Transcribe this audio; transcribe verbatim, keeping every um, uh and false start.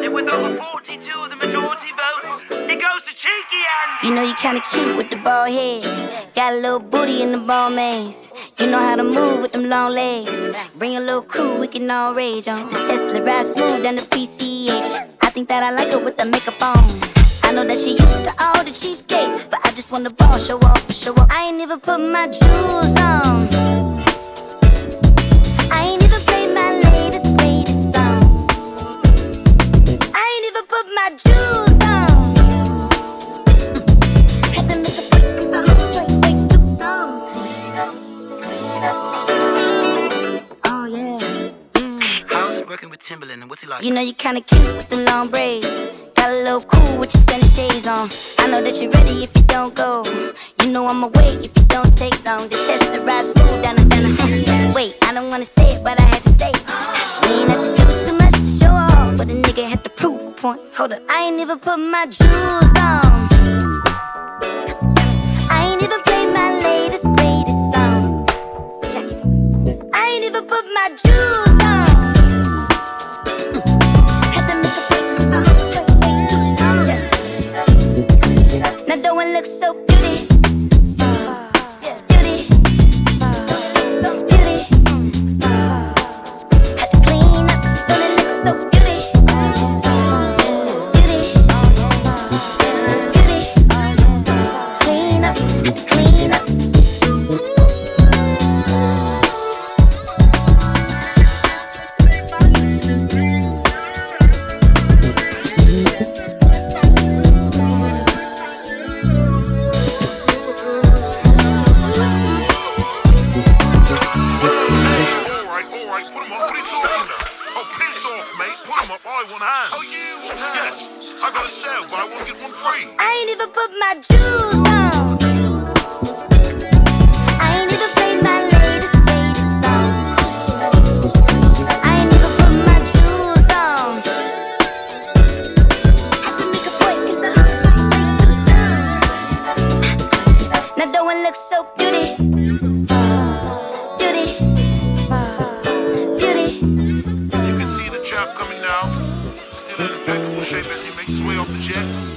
And with over forty-two of the majority votes, it goes to Cheeky Andy. You know you kinda cute with the bald head. Got a little booty in the ball maze. You know how to move with them long legs. Bring a little crew, we can all rage on. The Tesla ride smooth down the P C H. I think that I like her with the makeup on. I know that you're used to all the cheapskates, but I just want the ball, show off, show off. I ain't even put my jewels on. I ain't even played my latest, greatest song. I ain't even put my jewels on. Had to make a fuck, cause the whole joint way too long. Oh yeah, yeah. How's it working with Timberland and what's he like? You know you kinda cute with them long braids. Got a little cool with your sunny shades on. I know that you're ready if you don't go. You know I'ma wait if you don't take long. The test the ride smooth down the down. Wait, I don't wanna say it, but I had to say it. We ain't have to do too much to show off, but a nigga had to prove a point. Hold up, I ain't even put my jewels on. I ain't even played my latest, greatest song. Check it. I ain't even put my jewels on. Now don't it look so beauty? Beauty, so beauty. Had to clean up, don't it look so beauty? Beauty, beauty. Clean up, had to clean up. Oh, you? Yes. I got a sale, but I won't get one free. I ain't even put my jewels on. I ain't even played my latest, greatest song. I ain't even put my jewels on. Had to make a point, cause the whole joint way too long. Now don't it look so beauty? Beauty, beauty. You can see the chap coming now. Still in impeccable shape as he makes his way off the jet.